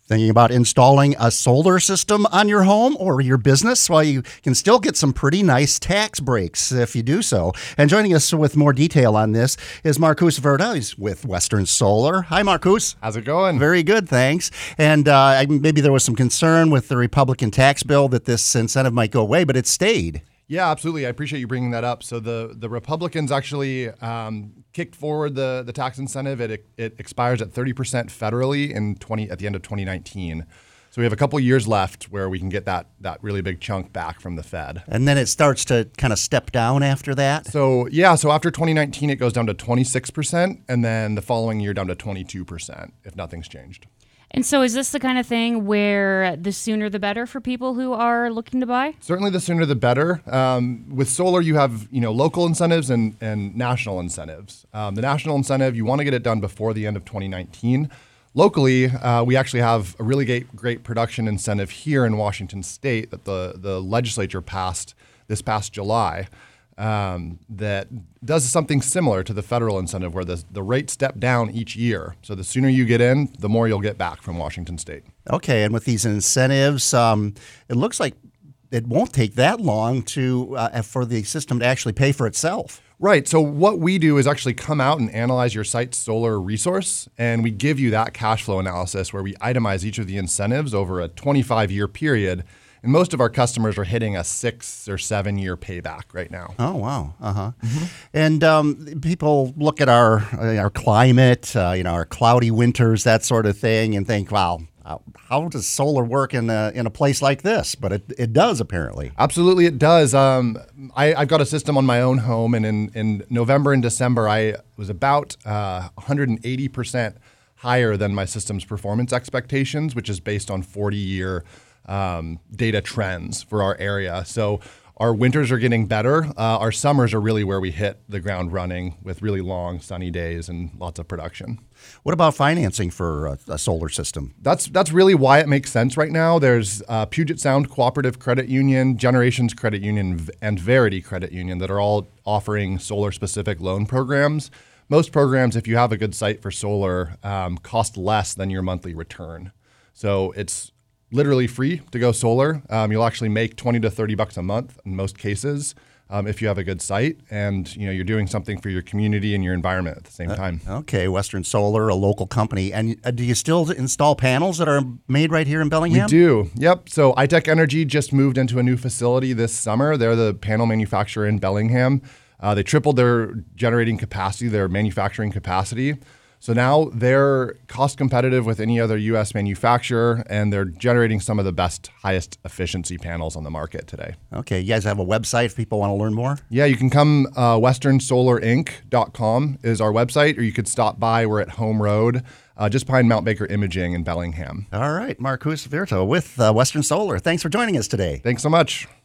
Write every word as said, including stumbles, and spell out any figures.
Thinking about installing a solar system on your home or your business? Well, you can still get some pretty nice tax breaks if you do so. And joining us with more detail on this is Marcus Verda. He's with Western Solar. Hi, Marcus. How's it going? Very good, thanks. And uh, maybe there was some concern with the Republican tax bill that this incentive might go away, but it stayed. Yeah, absolutely. I appreciate you bringing that up. So the, the Republicans actually um, kicked forward the, the tax incentive. It it expires at thirty percent federally in twenty at the end of twenty nineteen. So we have a couple years left where we can get that that really big chunk back from the Fed. And then it starts to kind of step down after that? So yeah, so after twenty nineteen, it goes down to twenty-six percent, and then the following year down to twenty-two percent if nothing's changed. And so is this the kind of thing where the sooner the better for people who are looking to buy? Certainly the sooner the better. Um, with solar, you have you know local incentives and, and national incentives. Um, the national incentive, you want to get it done before the end of twenty nineteen. Locally, uh, we actually have a really great, great production incentive here in Washington State that the, the legislature passed this past July. Um, that does something similar to the federal incentive where the, the rates step down each year. So the sooner you get in, the more you'll get back from Washington State. Okay, and with these incentives, um, it looks like it won't take that long to uh, for the system to actually pay for itself. Right. So what we do is actually come out and analyze your site's solar resource, and we give you that cash flow analysis where we itemize each of the incentives over a twenty-five year period. And most of our customers are hitting a six or seven year payback right now. Oh, wow. Uh-huh. Mm-hmm. And um, people look at our uh, our climate, uh, you know, our cloudy winters, that sort of thing, and think, wow, how, how does solar work in a, in a place like this? But it, it does, apparently. Absolutely, it does. Um, I, I've got a system on my own home, and in, in November and December, I was about uh, one hundred eighty percent higher than my system's performance expectations, which is based on forty year Um, data trends for our area. So our winters are getting better. Uh, our summers are really where we hit the ground running with really long sunny days and lots of production. What about financing for a, a solar system? That's that's really why it makes sense right now. There's uh, Puget Sound Cooperative Credit Union, Generations Credit Union, and Verity Credit Union that are all offering solar-specific loan programs. Most programs, if you have a good site for solar, um, cost less than your monthly return. So it's literally free to go solar. Um, you'll actually make twenty to thirty bucks a month in most cases um, if you have a good site, and you know you're doing something for your community and your environment at the same time. Uh, okay, Western Solar, a local company, and uh, do you still install panels that are made right here in Bellingham? We do. Yep. So iTech Energy just moved into a new facility this summer. They're the panel manufacturer in Bellingham. Uh, they tripled their generating capacity, their manufacturing capacity. So now they're cost competitive with any other U S manufacturer, and they're generating some of the best, highest efficiency panels on the market today. Okay, you guys have a website if people want to learn more? Yeah, you can come, uh, western solar inc dot com is our website, or you could stop by. We're at Home Road, uh, just behind Mount Baker Imaging in Bellingham. All right, Marcus Verda with uh, Western Solar. Thanks for joining us today. Thanks so much.